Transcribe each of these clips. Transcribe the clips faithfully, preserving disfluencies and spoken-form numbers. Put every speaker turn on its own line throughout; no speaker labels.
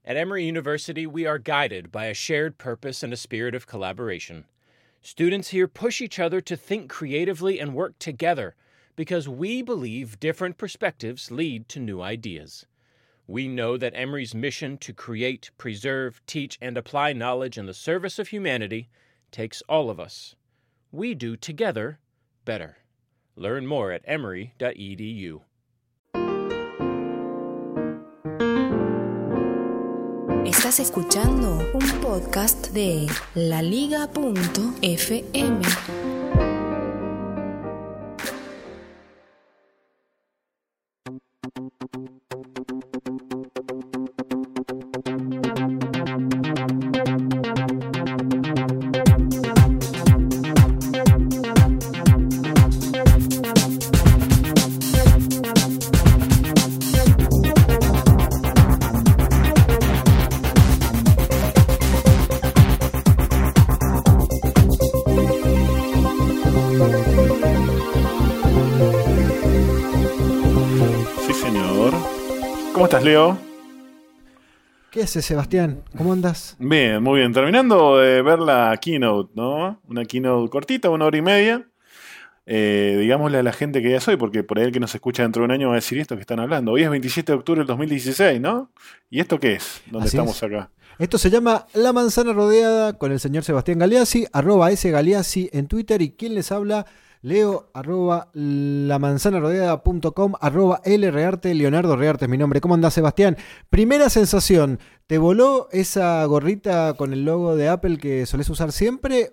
At Emory University, we are guided by a shared purpose and a spirit of collaboration. Students here push each other to think creatively and work together because we believe different perspectives lead to new ideas. We know that Emory's mission to create, preserve, teach, and apply knowledge in the service of humanity takes all of us. We do together better. Learn more at emory dot e d u.
Estás escuchando un podcast de la liga punto f m.
Leo.
¿Qué haces, Sebastián? ¿Cómo andas?
Bien, muy bien. Terminando de ver la keynote, ¿no? Una keynote cortita, una hora y media. Eh, digámosle a la gente que ya soy, porque por ahí el que nos escucha dentro de un año va a decir esto que están hablando. Hoy es veintisiete de octubre del dos mil dieciséis, ¿no? ¿Y esto qué es? ¿Dónde
Así
estamos
es.
acá?
Esto se llama La Manzana Rodeada con el señor Sebastián Galeazzi, arroba sgaleazzi en Twitter. ¿Y quién les habla? Leo, arroba lamanzanarodeada punto com, arroba lrearte, Leonardo Rearte es mi nombre. ¿Cómo andás, Sebastián? Primera sensación, ¿te voló esa gorrita con el logo de Apple que solés usar siempre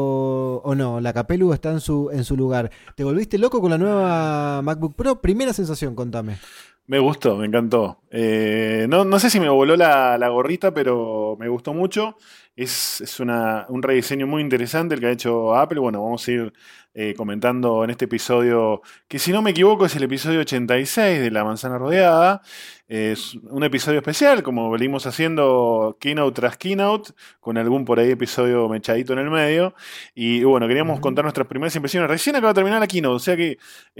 o, o no? La Capelu está en su, en su lugar. ¿Te volviste loco con la nueva MacBook Pro? Primera sensación, contame.
Me gustó, me encantó. Eh, no, no sé si me voló la, la gorrita, pero me gustó mucho. Es, es una, un rediseño muy interesante el que ha hecho Apple. Bueno, vamos a ir eh, comentando en este episodio, que si no me equivoco es el episodio ochenta y seis de La Manzana Rodeada. Es un episodio especial, como venimos haciendo keynote tras keynote, con algún por ahí episodio mechadito en el medio. Y bueno, queríamos uh-huh. contar nuestras primeras impresiones. Recién acaba de terminar la keynote, o sea que,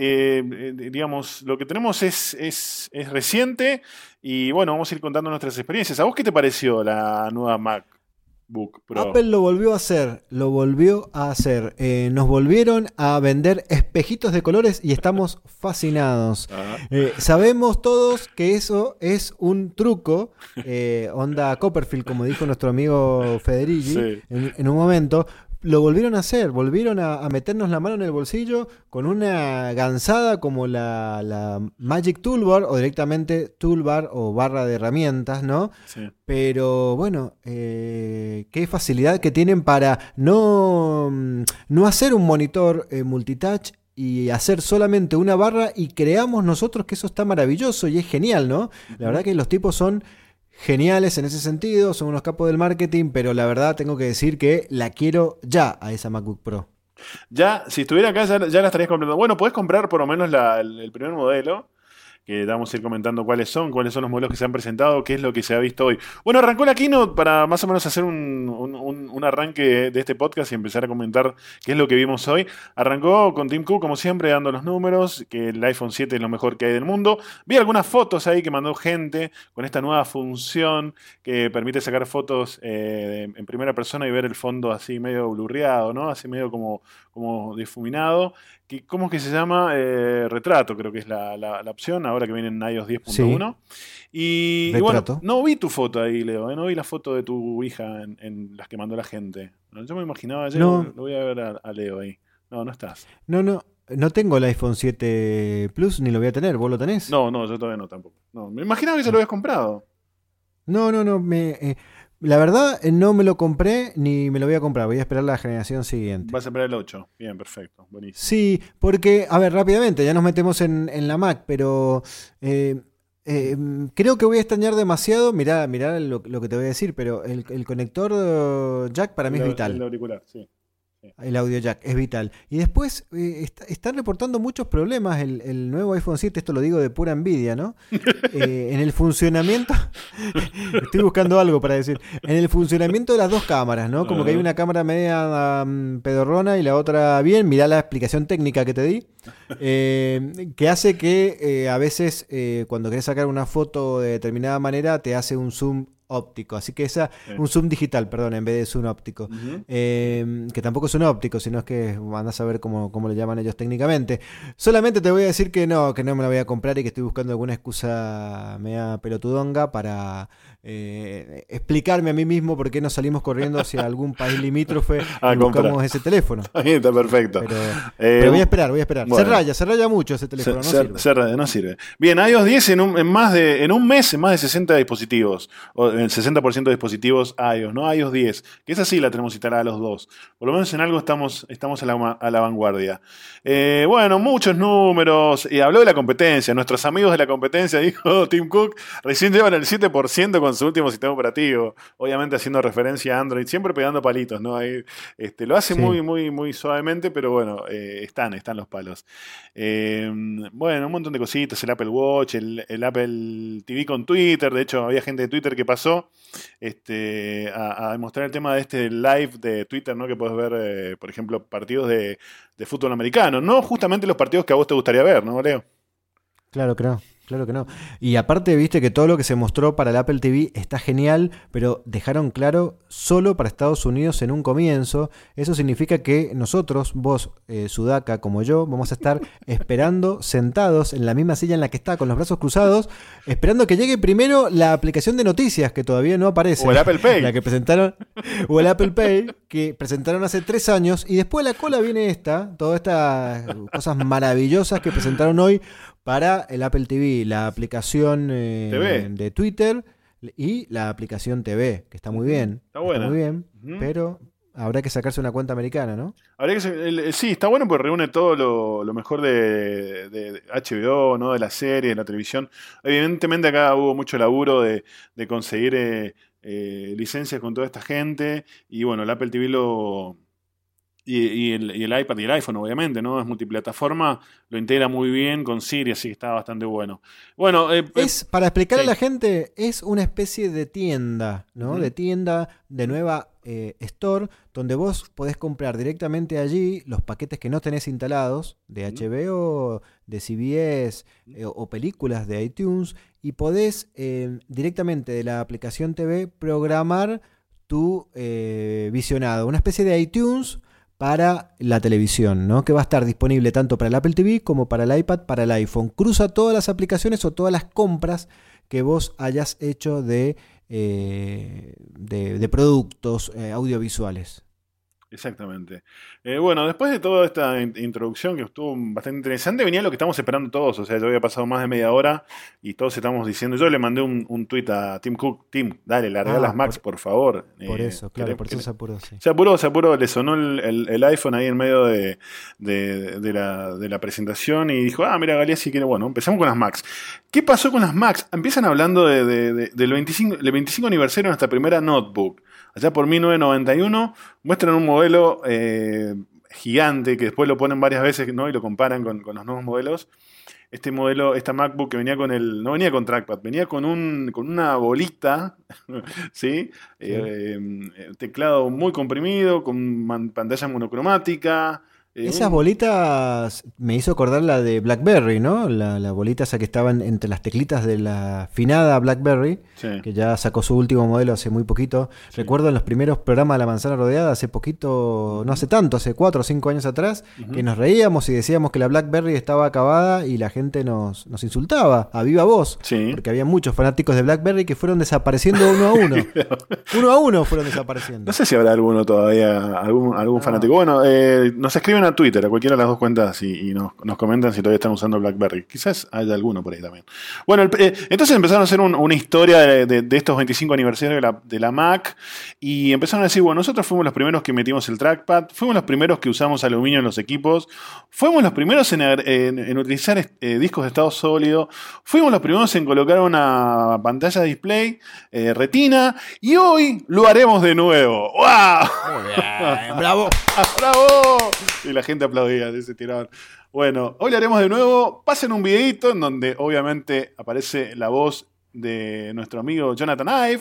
eh, digamos, lo que tenemos es, es, es reciente. Y bueno, vamos a ir contando nuestras experiencias. ¿A vos qué te pareció la nueva MacBook Pro?
Apple lo volvió a hacer, lo volvió a hacer. Eh, nos volvieron a vender espejitos de colores y estamos fascinados. Eh, sabemos todos que eso es un truco, eh, onda Copperfield, como dijo nuestro amigo Federici sí. en, en un momento. Lo volvieron a hacer, volvieron a, a meternos la mano en el bolsillo con una gansada como la, la Magic Toolbar o directamente Toolbar o barra de herramientas, ¿no? Sí. Pero bueno, eh, qué facilidad que tienen para no, no hacer un monitor eh, multitouch y hacer solamente una barra, y creamos nosotros que eso está maravilloso y es genial, ¿no? La verdad que los tipos son geniales en ese sentido, son unos capos del marketing, pero la verdad tengo que decir que la quiero ya a esa MacBook Pro.
Ya, si estuviera acá ya, ya la estarías comprando. Bueno, podés comprar por lo menos la, el, el primer modelo, que vamos a ir comentando cuáles son, cuáles son los modelos que se han presentado, qué es lo que se ha visto hoy. Bueno, arrancó la keynote para más o menos hacer un, un, un, un arranque de este podcast y empezar a comentar qué es lo que vimos hoy. Arrancó con Tim Cook, como siempre, dando los números, que el iPhone siete es lo mejor que hay del mundo. Vi algunas fotos ahí que mandó gente con esta nueva función que permite sacar fotos eh, en primera persona y ver el fondo así medio blurreado, ¿no? Así medio como, como difuminado. Que, ¿Cómo es que se llama? Eh, retrato, creo que es la, la, la opción, ahora que viene en iOS diez punto uno. Sí. Y, y bueno, no vi tu foto ahí, Leo, ¿eh? No vi la foto de tu hija en, en las que mandó la gente. Yo me imaginaba ayer, no. Lo voy a ver a, a Leo ahí. No, no estás.
No, no, no tengo el iPhone siete Plus, ni lo voy a tener. ¿Vos lo tenés?
No, no, yo todavía no tampoco. No, me imaginaba que se lo habías comprado.
No, no, no, me... Eh... La verdad, no me lo compré ni me lo voy a comprar. Voy a esperar la generación siguiente.
Vas a esperar el ocho. Bien, perfecto. Buenísimo.
Sí, porque, a ver, rápidamente, ya nos metemos en, en la Mac, pero eh, eh, creo que voy a extrañar demasiado. Mirá, mirá lo, lo que te voy a decir, pero el, el conector jack para mí
el,
es vital.
El auricular, sí.
El audio jack es vital. Y después eh, está, están reportando muchos problemas el, el nuevo iPhone siete, esto lo digo de pura envidia, ¿no? Eh, en el funcionamiento, estoy buscando algo para decir, en el funcionamiento de las dos cámaras, ¿no? Como que hay una cámara media um, pedorrona y la otra bien, mirá la explicación técnica que te di, eh, que hace que eh, a veces eh, cuando querés sacar una foto de determinada manera te hace un zoom óptico. Así que esa,
Sí.
un zoom digital, perdón, en vez de zoom óptico.
Ujú.
Eh, que tampoco es un óptico, sino es que andás a ver cómo, cómo le llaman ellos técnicamente. Solamente te voy a decir que no, que no me la voy a comprar y que estoy buscando alguna excusa media pelotudonga para eh, explicarme a mí mismo por qué no salimos corriendo hacia algún país limítrofe
A
y
comprar.
buscamos ese teléfono.
Ahí está perfecto.
Pero,
Eh,
pero voy a esperar, voy a esperar.
bueno.
Se raya, se raya mucho ese
Se-
teléfono, no
se-
sirve.
se raya, no sirve. Bien, iOS diez en un, en más de, en un mes en más de sesenta dispositivos, o el sesenta por ciento de dispositivos iOS, ¿no? iOS diez, que esa sí la tenemos instalada los dos. Por lo menos en algo estamos, estamos a, la, ma- a la vanguardia. Eh, bueno, muchos números. Y habló de la competencia. Nuestros amigos de la competencia, dijo Tim Cook, recién llevan el siete por ciento con su último sistema operativo. Obviamente haciendo referencia a Android, siempre pegando palitos, ¿no? Ahí, este, lo hace
Sí.
muy, muy, muy suavemente, pero bueno, eh, están, están los palos. Eh, bueno, un montón de cositas, el Apple Watch, el, el Apple T V con Twitter. De hecho, había gente de Twitter que pasó este, a, a demostrar el tema de este live de Twitter, ¿no? Que puedes ver, eh, por ejemplo, partidos de, de fútbol americano. No justamente los partidos que a vos te gustaría ver, ¿no, Leo?
Claro que no, claro que no. Y aparte, viste que todo lo que se mostró para el Apple T V está genial, pero dejaron claro solo para Estados Unidos en un comienzo. Eso significa que nosotros, vos, eh, Sudaka, como yo, vamos a estar esperando sentados en la misma silla en la que está, con los brazos cruzados, esperando que llegue primero la aplicación de noticias, que todavía no aparece.
O el Apple Pay.
La que presentaron, o el Apple Pay, que presentaron hace tres años, y después de la cola viene esta, todas estas cosas maravillosas que presentaron hoy para el Apple T V, la aplicación eh,
T V.
de Twitter y la aplicación T V, que está muy bien.
Está buena.
muy bien,
Ujú.
pero habrá que sacarse una cuenta americana, ¿no?
Habría que ser- el- el- sí, está bueno porque reúne todo lo, lo mejor de, de- de H B O, ¿no? De la serie, de la televisión. Evidentemente acá hubo mucho laburo de, de conseguir eh, eh, licencias con toda esta gente. Y bueno, el Apple T V lo... Y, y el, y el iPad y el iPhone, obviamente, ¿no? Es multiplataforma, lo integra muy bien con Siri, así que está bastante bueno. Bueno, eh, eh,
Es, para explicar
sí.
a la gente, es una especie de tienda, ¿no?
Ujú.
De tienda de nueva eh, store, donde vos podés comprar directamente allí los paquetes que no tenés instalados, de H B O, de C B S eh, o películas de iTunes, y podés eh, directamente de la aplicación T V programar tu eh, visionado, una especie de iTunes para la televisión, ¿no? Que va a estar disponible tanto para el Apple T V como para el iPad, para el iPhone. Cruza todas las aplicaciones o todas las compras que vos hayas hecho de, eh, de, de productos eh, audiovisuales.
Exactamente. Eh, bueno, después de toda esta in- introducción que estuvo bastante interesante, venía lo que estamos esperando todos. O sea, ya había pasado más de media hora y todos estamos diciendo. Yo le mandé un, un tweet a Tim Cook. Tim, dale, larga
Ah,
las Macs, por, favor.
Por
Eh,
eso, claro,
queremos-
por eso
queremos-
se apuró, sí.
Se apuró, se apuró, le sonó el, el- el iPhone ahí en medio de, de- de la, de la presentación y dijo, ah, mira, Galeazzi quiere, bueno, empezamos con las Macs. ¿Qué pasó con las Macs? Empiezan hablando de, de- de- del veinticinco, del veinticinco aniversario de nuestra primera notebook. Allá por mil novecientos noventa y uno muestran un modelo eh, gigante que después lo ponen varias veces, ¿no? Y lo comparan con, con los nuevos modelos. Este modelo, esta MacBook que venía con el, no venía con trackpad, venía con un, con una bolita, ¿sí? Eh, eh, teclado muy comprimido, con man- pantalla monocromática. eh,
Esas
un-
bolitas me hizo acordar la de BlackBerry, ¿no? La, la bolita esa que estaban entre las teclitas de la finada BlackBerry,
Sí.
que ya sacó su último modelo hace muy poquito.
Sí.
Recuerdo en los primeros programas de La Manzana Rodeada, hace poquito, no hace tanto, hace cuatro o cinco años atrás,
Ujú.
que nos reíamos y decíamos que la BlackBerry estaba acabada y la gente nos, nos insultaba a viva voz.
Sí.
Porque había muchos fanáticos de BlackBerry que fueron desapareciendo uno a uno. Uno a uno fueron desapareciendo.
No sé si habrá alguno todavía, algún, algún
Ah.
fanático. Bueno, eh, nos escriben a Twitter, a cualquiera de las dos cuentas, y, y nos, nos comentan si todavía están usando BlackBerry. Quizás haya alguno por ahí también. Bueno, el- eh, entonces empezaron a hacer un- una historia de, de- de estos veinticinco aniversarios de la, de la Mac, y empezaron a decir, bueno, nosotros fuimos los primeros que metimos el trackpad, fuimos los primeros que usamos aluminio en los equipos, fuimos los primeros en, agre- en- en utilizar eh, discos de estado sólido, fuimos los primeros en colocar una pantalla de display eh, retina, y hoy lo haremos de nuevo. ¡Wow!
Muy bien, bravo.
¡Bravo! Y la gente aplaudía, se tiraban. Bueno, hoy lo haremos de nuevo. Pasen un videito en donde obviamente aparece la voz de nuestro amigo Jonathan Ive,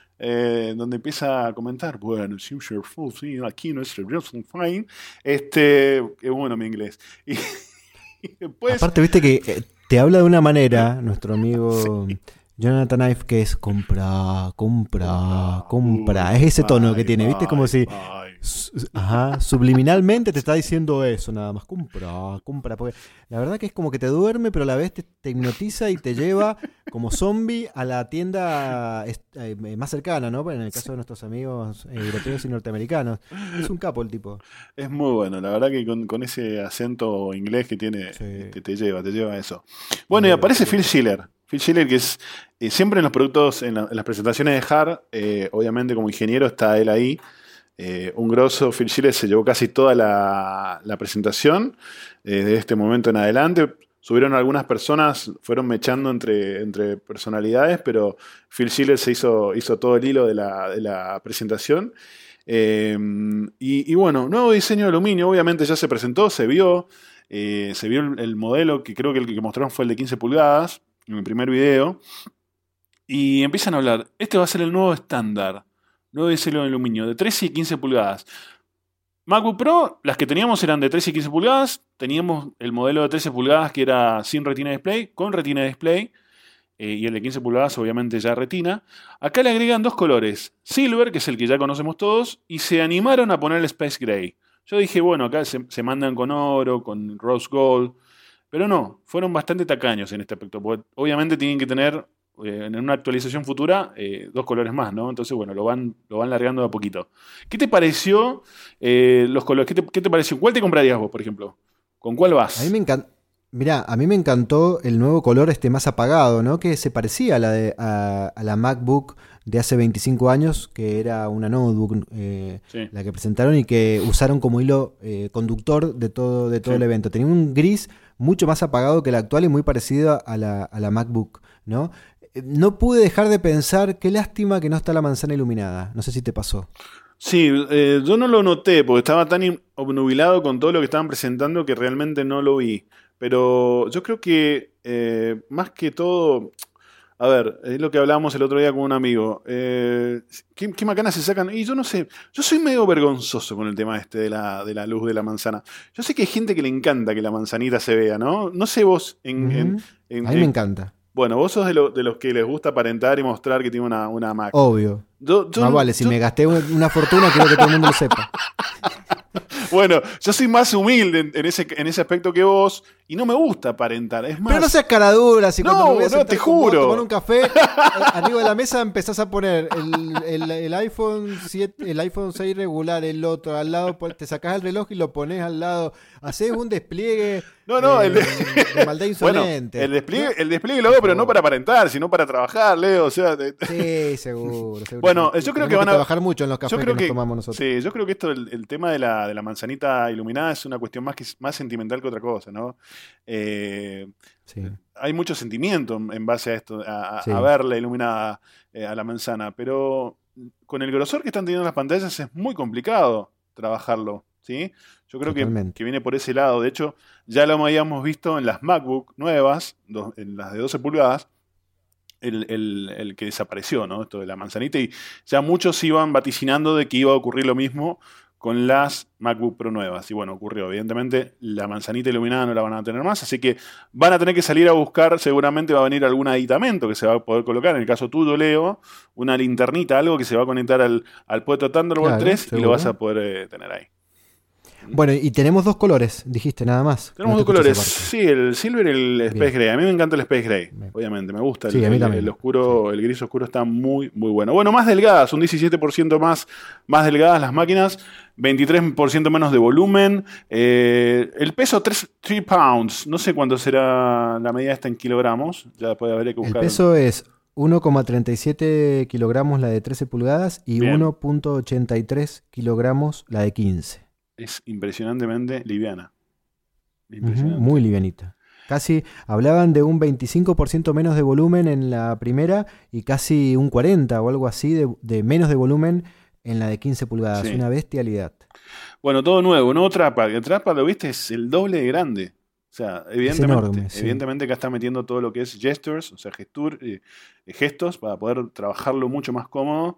eh, donde empieza a comentar, bueno, sí, sí, aquí nuestro fine. Este, qué bueno mi inglés. Y, y después,
Aparte, viste que eh, te habla de una manera, nuestro amigo Jonathan Ive, que es compra, compra, compra. Es ese tono
ay,
que tiene, ¿viste? Como
ay,
si
ay.
su- ajá, subliminalmente te está diciendo eso, nada más. Compra, compra. Porque la verdad que es como que te duerme, pero a la vez te, te hipnotiza y te lleva como zombie a la tienda est- eh, más cercana, ¿no? En el caso de nuestros amigos eh, europeos y norteamericanos. Es un capo el tipo.
Es muy bueno, la verdad que con, con ese acento inglés que tiene,
Sí.
te, te lleva, te lleva a eso. Bueno, y
Bien,
aparece
bien.
Phil Schiller. Phil Schiller, que es eh, siempre en los productos, en, la- en las presentaciones de H A R, eh, obviamente como ingeniero está él ahí. Eh, un grosso, Phil Schiller se llevó casi toda la, la presentación. Eh, de este momento en adelante. Subieron algunas personas, fueron mechando entre, entre personalidades, pero Phil Schiller se hizo, hizo todo el hilo de la, de la presentación. Eh, y, y bueno, nuevo diseño de aluminio, obviamente ya se presentó, se vio, eh, se vio el, el modelo, que creo que el que mostraron fue el de quince pulgadas, en el primer video, y empiezan a hablar, este va a ser el nuevo estándar, nuevo diseño de aluminio, de trece y quince pulgadas. MacBook Pro, las que teníamos eran de trece y quince pulgadas, teníamos el modelo de trece pulgadas que era sin Retina Display, con Retina Display, eh, y el de quince pulgadas obviamente ya Retina. Acá le agregan dos colores, Silver, que es el que ya conocemos todos, y se animaron a poner el Space Gray. Yo dije, bueno, acá se, se mandan con oro, con Rose Gold, pero no, fueron bastante tacaños en este aspecto, porque obviamente tienen que tener eh, en una actualización futura eh, dos colores más, ¿no? Entonces, bueno, lo van, lo van largando de a poquito. ¿Qué te pareció eh, los colores? ¿Qué te, qué te pareció? ¿Cuál te comprarías vos, por ejemplo? ¿Con cuál vas?
A mí me encanta. Mirá, a mí me encantó el nuevo color este más apagado, ¿no? Que se parecía a la, de, a, a la MacBook de hace veinticinco años, que era una notebook, eh,
Sí.
la que presentaron y que usaron como hilo eh, conductor de todo, de todo
Sí.
el evento. Tenía un gris mucho más apagado que el actual y muy parecido a la, a la MacBook, ¿no? Eh, No pude dejar de pensar, qué lástima que no está la manzana iluminada. No sé si te pasó.
Sí, eh, yo no lo noté porque estaba tan in- obnubilado con todo lo que estaban presentando que realmente no lo vi. Pero yo creo que eh, más que todo, a ver, es lo que hablábamos el otro día con un amigo. Eh, ¿qué, qué macanas se sacan? Y yo no sé, yo soy medio vergonzoso con el tema este de la, de la luz de la manzana. Yo sé que hay gente que le encanta que la manzanita se vea, ¿no? No sé vos en... en-
Ujú.
en-
A mí me
en-
encanta.
bueno, vos sos de, lo- de los que les gusta aparentar y mostrar que tiene una, una Mac.
Obvio.
Yo- yo
Más
no-
vale, si
yo-
me gasté un- una fortuna, quiero que todo el mundo lo sepa.
Bueno, yo soy más humilde en, en ese, en ese aspecto que vos y no me gusta aparentar. Es más,
Pero no seas caradura, si
No,
cuando me voy a
no,
sentar
te
con vos a
juro.
tomar un café, eh, arriba de la mesa empezás a poner el, el- el iPhone siete, el iPhone seis regular, el otro, al lado, pon- te sacás el reloj y lo pones al lado, haces un despliegue
No, no,
eh,
el de-
de maldad
bueno,
insolente.
el despliegue, el despliegue lo hago, pero no para aparentar, sino para trabajar, Leo. O sea, de-
Sí, seguro, seguro.
Bueno,
Sí,
yo creo
tenemos
que van a-
trabajar mucho en los
yo
cafés que
creo
nos
que,
tomamos nosotros.
sí, yo creo que esto, el, el tema de la, de la manzanita iluminada es una cuestión más, que, más sentimental que otra cosa, ¿no? Eh,
Sí.
hay mucho sentimiento en en base a esto, a, a-
Sí.
a verla iluminada eh, a la manzana, pero con el grosor que están teniendo las pantallas es muy complicado trabajarlo, ¿sí? Yo creo que,
Totalmente.
que viene por ese lado. De hecho, ya lo habíamos visto en las MacBook nuevas, do- en las de doce pulgadas, el, el- el que desapareció, ¿no? Esto de la manzanita, y ya muchos iban vaticinando de que iba a ocurrir lo mismo con las MacBook Pro nuevas. Y bueno, ocurrió. Evidentemente, la manzanita iluminada no la van a tener más, así que van a tener que salir a buscar, seguramente va a venir algún aditamento que se va a poder colocar. En el caso tuyo, Leo, una linternita, algo que se va a conectar al, al puerto Thunderbolt
Claro,
tres y
seguro.
lo vas a poder eh, tener ahí.
Bueno, y tenemos dos colores, dijiste nada más.
Tenemos
No
dos
te escuché
colores,
esa parte.
sí, el silver y el Space
Bien.
Gray. A mí me encanta el Space Gray,
Bien.
obviamente, me gusta.
Sí,
el,
a mí
el-
también.
el oscuro, el gris oscuro está muy, muy bueno. Bueno, más delgadas, un diecisiete por ciento más, más delgadas las máquinas, veintitrés por ciento menos de volumen. Eh, el peso, tres pounds, no sé cuánto será la medida esta en kilogramos, ya después de haber que
El
buscar.
peso es uno coma treinta y siete kilogramos la de trece pulgadas y
Bien.
uno coma ochenta y tres kilogramos la de quince.
Es impresionantemente liviana.
Ujú,
Impresionante.
muy livianita. Casi hablaban de un veinticinco por ciento menos de volumen en la primera y casi un cuarenta o algo así de, de menos de volumen en la de quince pulgadas.
Sí.
Una bestialidad.
Bueno, todo nuevo, nuevo Trackpad. El Trackpad, lo viste, es el doble de grande. O sea, evidentemente,
enorme, sí.
evidentemente acá está metiendo todo lo que es gestures, o sea, gestur, eh, gestos, para poder trabajarlo mucho más cómodo.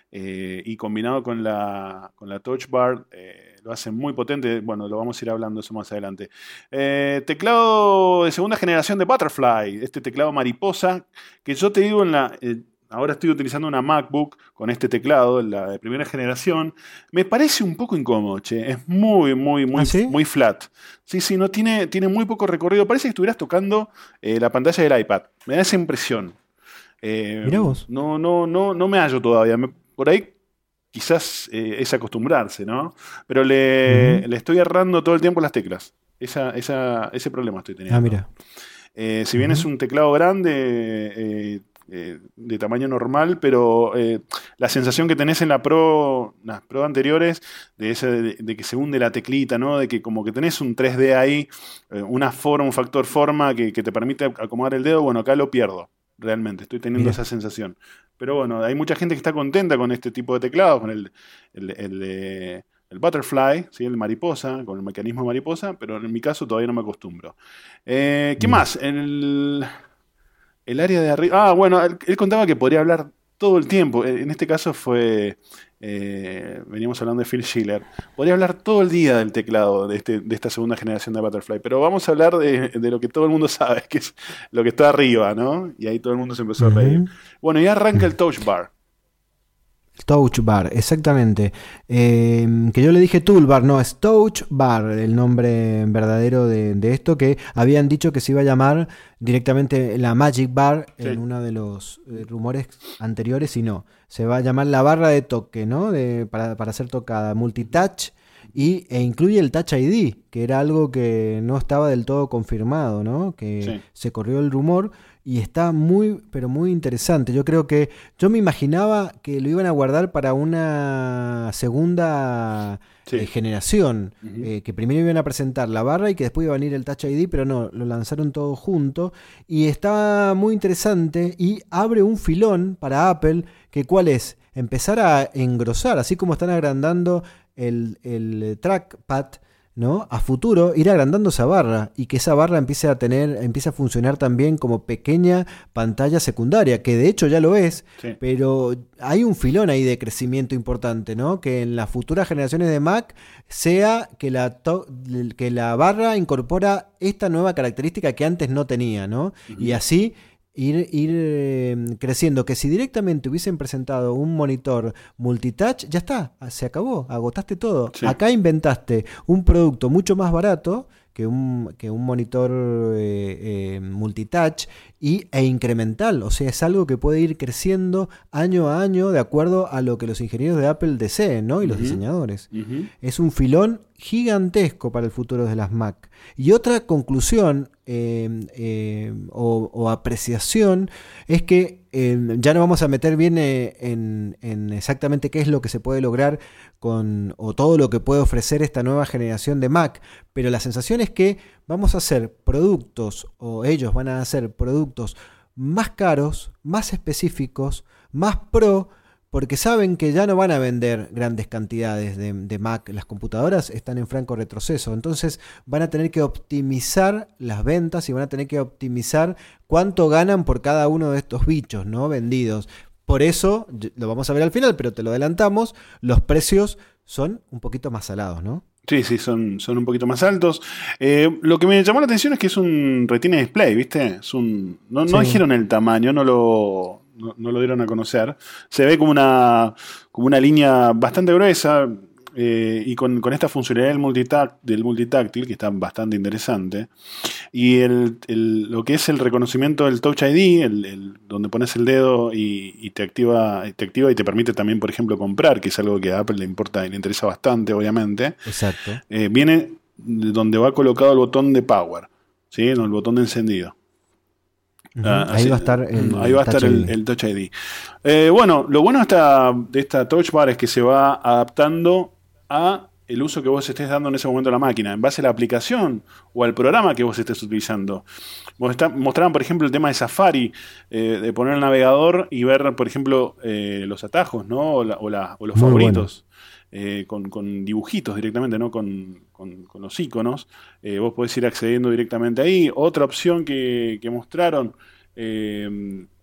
eh, y combinado con la, con la Touch Bar, eh, lo hace muy potente. Bueno, lo vamos a ir hablando eso más adelante. Eh, teclado de segunda generación de Butterfly, este teclado mariposa, que yo te digo en la... Eh, ahora estoy utilizando una MacBook con este teclado, la de primera generación. Me parece un poco incómodo, che. Es muy, muy, muy,
¿Ah, sí?
muy flat. Sí, sí, no tiene, tiene muy poco recorrido. Parece que estuvieras tocando eh, la pantalla del iPad. Me da esa impresión. Eh,
Mirá vos.
No, no, no, no me hallo todavía. Me- por ahí quizás eh, es acostumbrarse, ¿no? Pero le,
Ujú.
le estoy errando todo el tiempo las teclas. Esa, esa, ese problema estoy teniendo.
Ah, mira.
Eh, si bien es
Ujú.
un teclado grande, eh, eh, de tamaño normal, pero eh, la sensación que tenés en la Pro, las Pro anteriores, de, ese, de, de que se hunde la teclita, ¿no? De que como que tenés un tres D ahí, eh, una forma, un factor forma que, que te permite acomodar el dedo, bueno, acá lo pierdo. Realmente, estoy teniendo
Mira.
esa sensación. Pero bueno, hay mucha gente que está contenta con este tipo de teclados, con el, el, el, eh, el Butterfly, ¿sí? El mariposa, con el mecanismo mariposa, pero en mi caso todavía no me acostumbro. Eh, ¿Qué
Mira.
más? El, el área de arriba. Ah, bueno, él, él contaba que podría hablar todo el tiempo. En este caso fue. Eh, veníamos hablando de Phil Schiller. Podría hablar todo el día del teclado de, este, de esta segunda generación de Butterfly. Pero vamos a hablar de, de lo que todo el mundo sabe, que es lo que está arriba, ¿no? Y ahí todo el mundo se empezó a reír.
Ujú.
Bueno, y arranca el Touch Bar.
Touch Bar, exactamente. Eh, que yo le dije Toolbar, no, es Touch Bar, el nombre verdadero de, de esto, que habían dicho que se iba a llamar directamente la Magic Bar
Sí.
en uno de los eh, rumores anteriores, y no. Se va a llamar la barra de toque, ¿no? De, para, para ser tocada, multitouch, y, e incluye el Touch I D, que era algo que no estaba del todo confirmado, ¿no? Que
Sí.
se corrió el rumor. Y está muy, pero muy interesante. Yo creo que, yo me imaginaba que lo iban a guardar para una segunda
Sí.
eh, generación,
Ujú.
eh, que primero iban a presentar la barra y que después iba a venir el Touch I D, pero no, lo lanzaron todo junto. Y está muy interesante y abre un filón para Apple, que ¿cuál es? Empezar a engrosar, así como están agrandando el, el trackpad, ¿no? A futuro ir agrandando esa barra y que esa barra empiece a tener, empiece a funcionar también como pequeña pantalla secundaria, que de hecho ya lo es,
Sí.
pero hay un filón ahí de crecimiento importante, ¿no? Que en las futuras generaciones de Mac sea que la, to- que la barra incorpora esta nueva característica que antes no tenía, ¿no?
Ujú.
Y así ir, ir eh, creciendo, que si directamente hubiesen presentado un monitor multitouch, ya está, se acabó, agotaste todo.
Sí.
Acá inventaste un producto mucho más barato que un, que un monitor eh, eh, multitouch y, e incremental, o sea, es algo que puede ir creciendo año a año de acuerdo a lo que los ingenieros de Apple deseen, ¿no? Y los
Ujú.
diseñadores.
Ujú.
Es un filón gigantesco para el futuro de las Mac. Y otra conclusión eh, eh, o, o apreciación es que eh, ya no vamos a meter bien eh, en, en exactamente qué es lo que se puede lograr con, o todo lo que puede ofrecer esta nueva generación de Mac, pero la sensación es que vamos a hacer productos, o ellos van a hacer productos más caros, más específicos, más pro, porque saben que ya no van a vender grandes cantidades de, de Mac. Las computadoras están en franco retroceso. Entonces van a tener que optimizar las ventas y van a tener que optimizar cuánto ganan por cada uno de estos bichos, ¿no? Vendidos. Por eso, lo vamos a ver al final, pero te lo adelantamos, los precios son un poquito más salados, ¿no?
Sí, sí, son, son un poquito más altos. Eh, lo que me llamó la atención es que es un Retina Display, ¿viste? Es un, no, no
Sí.
dijeron el tamaño, no lo, no, no lo dieron a conocer. Se ve como una, como una línea bastante gruesa eh, y con, con esta funcionalidad del, multitac, del multitáctil, que está bastante interesante. Y el, el- lo que es el reconocimiento del Touch I D, el, el- donde pones el dedo y, y te activa, te activa y te permite también, por ejemplo, comprar, que es algo que a Apple le importa y le interesa bastante, obviamente.
Exacto.
Eh, viene de donde va colocado el botón de power, ¿sí? No, el botón de encendido.
Ujú.
Ah,
Ahí
así-
va a estar el
ahí va a estar
Touch
el,
I D.
el Touch I D. Eh, bueno, lo bueno de esta, de esta Touch Bar es que se va adaptando a el uso que vos estés dando en ese momento a la máquina, en base a la aplicación o al programa que vos estés utilizando. Vos está- mostraban, por ejemplo, el tema de Safari, eh, de poner el navegador y ver, por ejemplo, eh, los atajos, ¿no? O, la- o la- o los
Muy
favoritos. Eh, con, con dibujitos directamente, ¿no? Con, con- con los iconos. Eh, vos podés ir accediendo directamente ahí. Otra opción que, que mostraron, eh,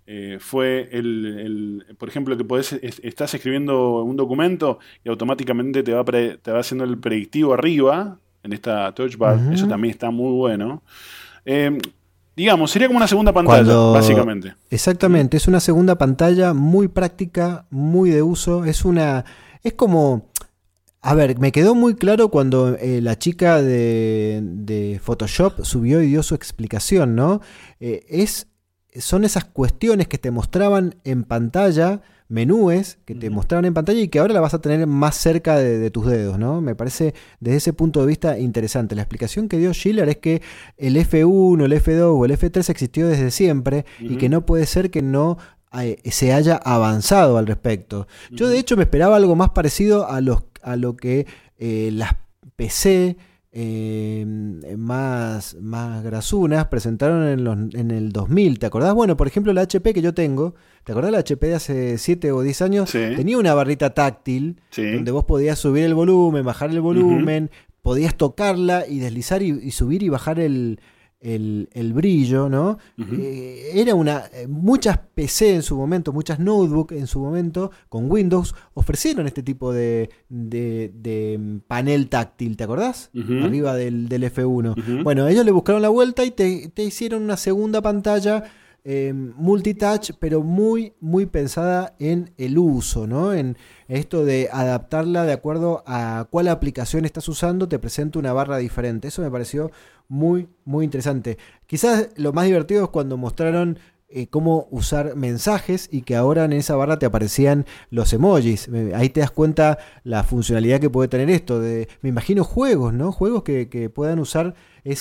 eh, fue el, el, por ejemplo, que podés, es, estás escribiendo un documento y automáticamente te va, pre, te va haciendo el predictivo arriba, en esta touch bar. Uh-huh. Eso también está muy bueno. Eh, digamos, sería como una segunda pantalla, Cuando... básicamente.
Exactamente, es una segunda pantalla muy práctica, muy de uso. Es una... Es como... A ver, me quedó muy claro cuando eh, la chica de, de Photoshop subió y dio su explicación, ¿no? Eh, es, son esas cuestiones que te mostraban en pantalla, menúes que te mostraban en pantalla y que ahora la vas a tener más cerca de, de tus dedos, ¿no? Me parece desde ese punto de vista interesante. La explicación que dio Schiller es que el F uno, el F dos o el F tres existió desde siempre uh-huh. y que no puede ser que no se haya avanzado al respecto. Uh-huh. Yo de hecho me esperaba algo más parecido a, los, a lo que eh, las P C eh, más, más grasunas presentaron en, los, en el dos mil. ¿Te acordás? Bueno, por ejemplo la H P que yo tengo, ¿te acordás la H P de hace siete o diez años?
Sí.
Tenía una barrita táctil sí. donde vos podías subir el volumen, bajar el volumen, uh-huh. podías tocarla y deslizar y, y subir y bajar el... El, el brillo, ¿no? Uh-huh. Eh, era una... Muchas P C en su momento, muchas notebook en su momento, con Windows, ofrecieron este tipo de, de, de panel táctil, ¿te acordás? Uh-huh. Arriba del, del F uno. Uh-huh. Bueno, ellos le buscaron la vuelta y te, te hicieron una segunda pantalla eh, multitouch, pero muy, muy pensada en el uso, ¿no? En esto de adaptarla de acuerdo a cuál aplicación estás usando, te presenta una barra diferente. Eso me pareció muy, muy interesante. Quizás lo más divertido es cuando mostraron eh, cómo usar mensajes y que ahora en esa barra te aparecían los emojis. Ahí te das cuenta la funcionalidad que puede tener esto. De, me imagino juegos, ¿no? Juegos que, que puedan usar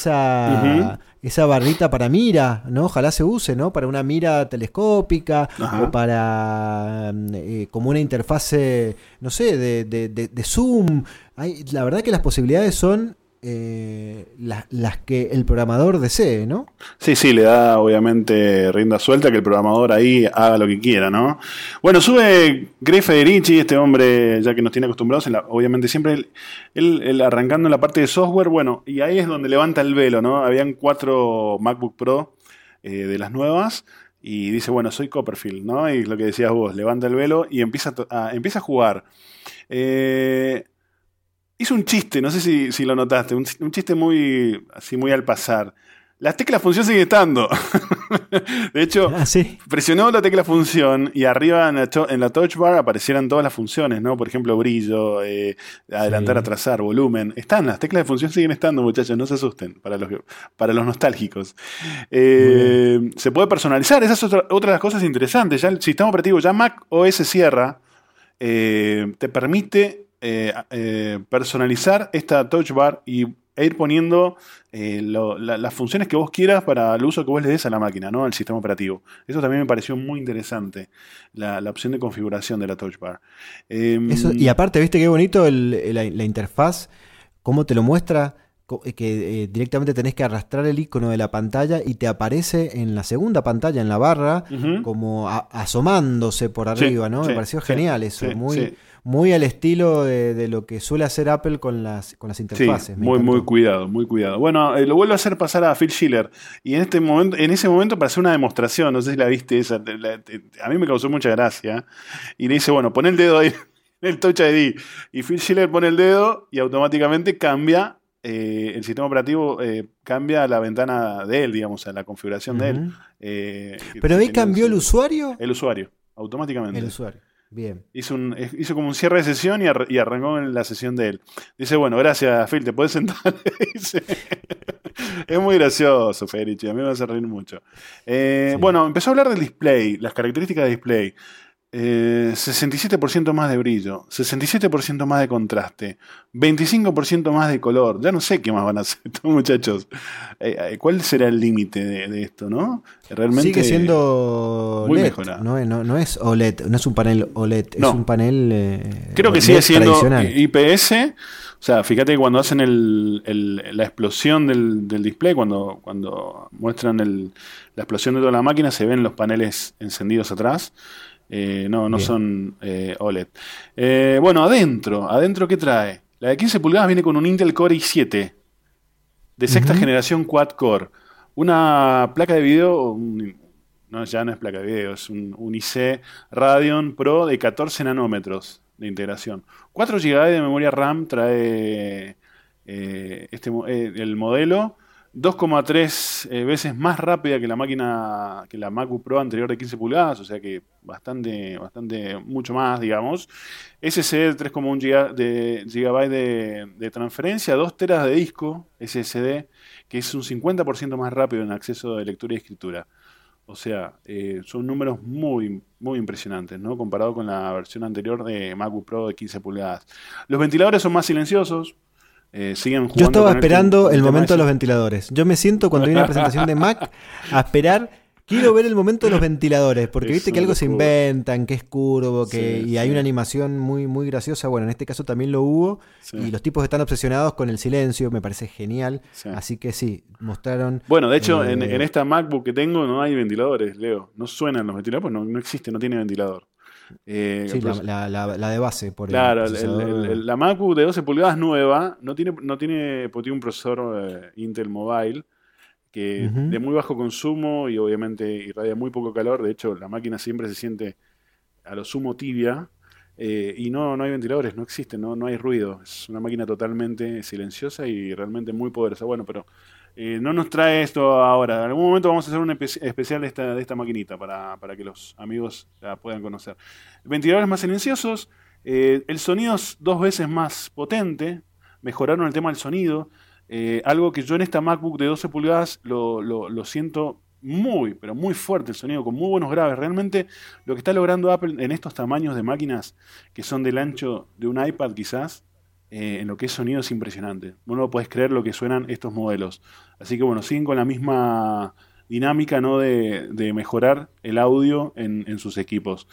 esa, uh-huh. esa barrita para mira, ¿no? Ojalá se use, ¿no? Para una mira telescópica uh-huh. o para eh, como una interfase, no sé, de, de, de, de zoom. Hay, la verdad que las posibilidades son Eh, las, las que el programador desee, ¿no?
Sí, sí, le da obviamente rienda suelta que el programador ahí haga lo que quiera, ¿no? Bueno, sube Greg Federici, este hombre ya que nos tiene acostumbrados, en la, obviamente siempre él, él, él arrancando en la parte de software, bueno, y ahí es donde levanta el velo, ¿no? Habían cuatro MacBook Pro eh, de las nuevas y dice, bueno, soy Copperfield, ¿no? Y lo que decías vos, levanta el velo y empieza a, a, empieza a jugar. Eh... Hizo un chiste, no sé si, si lo notaste, un, un chiste muy así muy al pasar. La tecla función sigue estando. De hecho, ah, ¿sí? Presionó la tecla función y arriba en la, en la touch bar aparecieran todas las funciones, ¿no? Por ejemplo, brillo, eh, adelantar, sí. atrasar, volumen. Están, las teclas de función siguen estando, muchachos, no se asusten, para los, para los nostálgicos. Eh, se puede personalizar, esa es otra, otra de las cosas interesantes. Ya el sistema operativo, ya Mac O S Sierra, eh, te permite Eh, eh, personalizar esta touch bar y, e ir poniendo eh, lo, la, las funciones que vos quieras para el uso que vos le des a la máquina, ¿no? Al sistema operativo. Eso también me pareció muy interesante, la, la opción de configuración de la touch bar. Eh,
Eso, y aparte, ¿viste qué bonito el, la, la interfaz? ¿Cómo te lo muestra? Que eh, directamente tenés que arrastrar el icono de la pantalla y te aparece en la segunda pantalla, en la barra, uh-huh. como a, asomándose por arriba, sí, ¿no? Sí, me pareció sí, genial eso, sí, muy... Sí. Muy al estilo de, de lo que suele hacer Apple con las, con las interfaces.
Sí, muy, muy cuidado, muy cuidado. Bueno, eh, lo vuelvo a hacer pasar a Phil Schiller. Y en este momento, en ese momento para hacer una demostración, no sé si la viste, esa, la, a mí me causó mucha gracia. Y le dice, bueno, pon el dedo ahí en el Touch I D. Y Phil Schiller pone el dedo y automáticamente cambia, eh, el sistema operativo eh, cambia la ventana de él, digamos, a la configuración uh-huh. de él. Eh,
¿Pero ahí cambió el usuario?
El usuario, automáticamente.
El usuario. Bien.
Hizo, un, hizo como un cierre de sesión y, ar, y arrancó en la sesión de él. Dice, bueno, gracias, Phil, ¿te puedes sentar? Dice, es muy gracioso, Federici, a mí me va a hacer reír mucho. Eh, sí. Bueno, empezó a hablar del display, las características del display. Eh, sesenta y siete por ciento más de brillo, sesenta y siete por ciento más de contraste, veinticinco por ciento más de color. Ya no sé qué más van a hacer estos muchachos. Eh, eh, ¿Cuál será el límite de, de esto, no? Realmente
sigue siendo
muy
L E D,
mejorado.
No, no, no es O L E D, no es un panel O L E D,
no.
Es un panel eh,
creo que sigue siendo I P S. O sea, fíjate que cuando hacen el, el, la explosión del, del display, cuando, cuando muestran el, la explosión de toda la máquina, se ven los paneles encendidos atrás. Eh, no, no Bien. son eh, O L E D. Eh, bueno, adentro, adentro ¿qué trae? La de quince pulgadas viene con un Intel Core i siete de sexta uh-huh. generación quad core. Una placa de video, un, no, ya no es placa de video, es un, un I C Radeon Pro de catorce nanómetros de integración. cuatro gigabytes de memoria RAM trae eh, este, eh, el modelo, dos coma tres eh, veces más rápida que la máquina, que la MacBook Pro anterior de quince pulgadas, o sea que bastante, bastante, mucho más, digamos. S S D de tres coma uno giga, de, gigabytes de, de transferencia, dos teras de disco S S D, que es un cincuenta por ciento más rápido en acceso de lectura y escritura. O sea, eh, son números muy, muy impresionantes, ¿no? Comparado con la versión anterior de MacBook Pro de quince pulgadas. Los ventiladores son más silenciosos. Eh, siguen jugando.
Yo estaba
con
esperando
el,
el, el momento de los
ese.
ventiladores. Yo me siento cuando hay una presentación de Mac a esperar. Quiero ver el momento de los ventiladores, porque
Es
viste que
una
algo se
locura.
inventan, que es curvo, que
Sí,
y hay
sí.
una animación muy, muy graciosa. Bueno, en este caso también lo hubo.
Sí.
Y los tipos están obsesionados con el silencio, me parece genial.
Sí.
Así que sí, mostraron.
Bueno, de hecho,
eh,
en, en esta MacBook que tengo no hay ventiladores, Leo. No suenan los ventiladores, pues no, no existe, no tiene ventilador. Eh,
Sí,
pues-
la, la- la- la de base, por
Claro,
el
el- el-
procesador.
el- la MacBook de doce pulgadas nueva no tiene, no tiene, pues tiene un procesador eh, Intel Mobile que
Ujú.
de muy bajo consumo y obviamente irradia muy poco calor. De hecho, la máquina siempre se siente a lo sumo tibia eh, y no, no hay ventiladores, no existen, no, no hay ruido. Es una máquina totalmente silenciosa y realmente muy poderosa. Bueno, pero eh, no nos trae esto ahora. En algún momento vamos a hacer un espe- especial de esta, de esta maquinita para, para que los amigos la puedan conocer. Ventiladores más silenciosos, eh, el sonido es dos veces más potente, mejoraron el tema del sonido, eh, algo que yo en esta MacBook de doce pulgadas lo, lo, lo siento muy, pero muy fuerte el sonido, con muy buenos graves. Realmente lo que está logrando Apple en estos tamaños de máquinas, que son del ancho de un iPad quizás, eh, en lo que es sonido es impresionante. Vos no podés creer lo que suenan estos modelos. Así que bueno, siguen con la misma dinámica, ¿no? de, de mejorar el audio en, en sus equipos.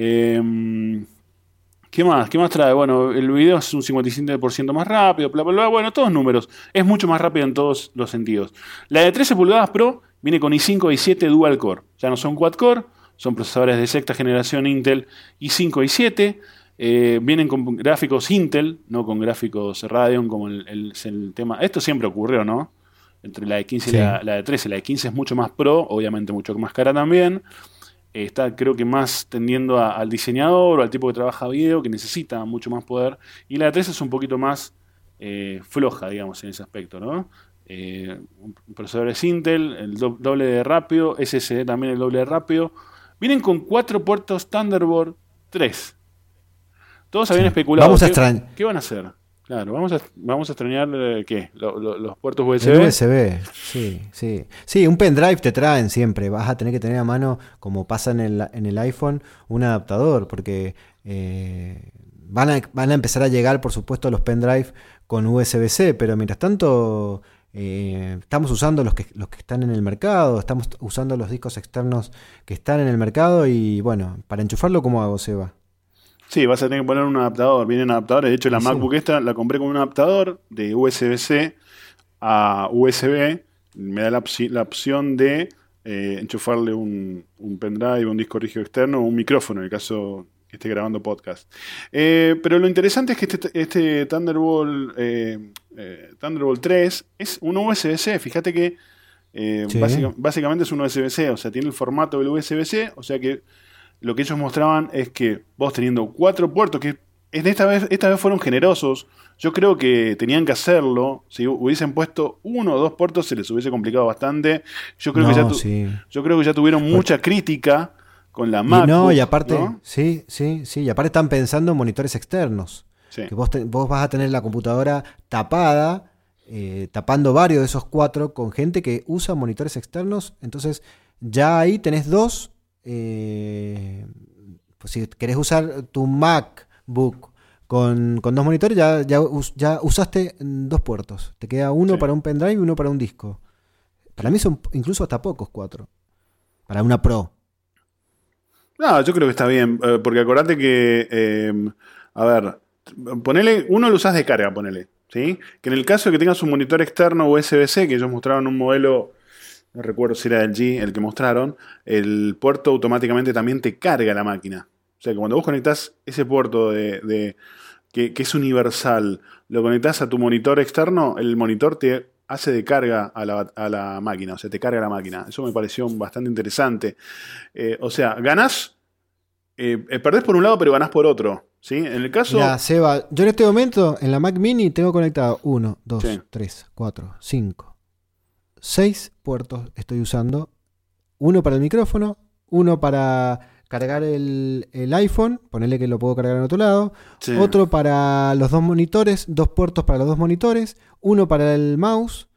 Eh, ¿Qué más? ¿Qué más trae? Bueno, el video es un cincuenta y siete por ciento más rápido, bla, bla, bla. Bueno, todos números. Es mucho más rápido en todos los sentidos. La de trece pulgadas Pro viene con i cinco, i siete Dual Core. Ya no son quad core, son procesadores de sexta generación Intel i cinco, i siete. Eh, vienen con gráficos Intel, no con gráficos Radeon, como el, el, el tema. Esto siempre ocurrió, ¿no? Entre la de quince
Sí.
y la, la de trece. La de quince es mucho más pro, obviamente mucho más cara también. Eh, está creo que más tendiendo a- al diseñador o al tipo que trabaja video, que necesita mucho más poder. Y la de trece es un poquito más eh, floja, digamos, en ese aspecto, ¿no? Eh, un procesador es Intel, el do- doble de rápido, S S D también el doble de rápido. Vienen con cuatro puertos Thunderbolt tres. Todos habían
Sí.
especulado.
Vamos a
¿qué,
extrañ-
¿Qué van a hacer? Claro, vamos a, vamos a extrañar eh, ¿qué? Lo- lo- los puertos U S B.
El U S B, sí, sí. Sí, un pendrive te traen siempre. Vas a tener que tener a mano, como pasa en el, en el iPhone, un adaptador, porque eh, van, a, van a empezar a llegar, por supuesto, los pendrive con U S B C, pero mientras tanto eh, estamos usando los que, los que están en el mercado, estamos usando los discos externos que están en el mercado y bueno, para enchufarlo, ¿cómo hago, Seba?
Sí, vas a tener que poner un adaptador. Vienen adaptadores. De hecho, la
Sí.
MacBook esta la compré con un adaptador de U S B C a U S B. Me da la, opci- la opción de eh, enchufarle un, un pendrive, un disco rígido externo o un micrófono, en el caso que esté grabando podcast. Eh, pero lo interesante es que este, este Thunderbolt, eh, eh, Thunderbolt tres es un U S B C. Fíjate que eh,
Sí.
básica- básicamente es un U S B C. O sea, tiene el formato del U S B C. O sea que lo que ellos mostraban es que vos teniendo cuatro puertos, que en esta vez, esta vez fueron generosos, yo creo que tenían que hacerlo. Si hubiesen puesto uno o dos puertos se les hubiese complicado bastante. Yo creo,
No,
que, ya tu-
sí.
yo creo que ya tuvieron mucha crítica con la
Y
MacBook.
no, y aparte,
¿no?
sí, sí, sí, y aparte están pensando en monitores externos.
Sí.
Que vos, te- vos vas a tener la computadora tapada, eh, tapando varios de esos cuatro con gente que usa monitores externos. Entonces, ya ahí tenés dos. eh, pues si querés usar tu MacBook con, con dos monitores, ya, ya, us- ya usaste dos puertos. Te queda uno
Sí.
para un pendrive y uno para un disco. Para mí son incluso hasta pocos cuatro. Para una Pro.
No, yo creo que está bien, eh, porque acordate que, eh, a ver, ponele, uno lo usás de carga, ponele, ¿sí? Que en el caso de que tengas un monitor externo U S B C, que ellos mostraron un modelo, no recuerdo si era el G, el que mostraron, el puerto automáticamente también te carga la máquina. O sea que cuando vos conectás ese puerto de, de- que, que es universal, lo conectás a tu monitor externo, el monitor te hace de carga a la, a la máquina, o sea, te carga la máquina. Eso me pareció bastante interesante. Eh, o sea, ganás, eh, perdés por un lado, pero ganás por otro. ¿Sí? En el caso...
Mirá, Seba, yo en este momento en la Mac Mini tengo conectado uno, dos,
Sí.
tres, cuatro, cinco, seis puertos estoy usando. Uno para el micrófono, uno para cargar el, el iPhone, ponerle que lo puedo cargar en otro lado,
Sí.
otro para los dos monitores, dos puertos para los dos monitores, uno para el mouse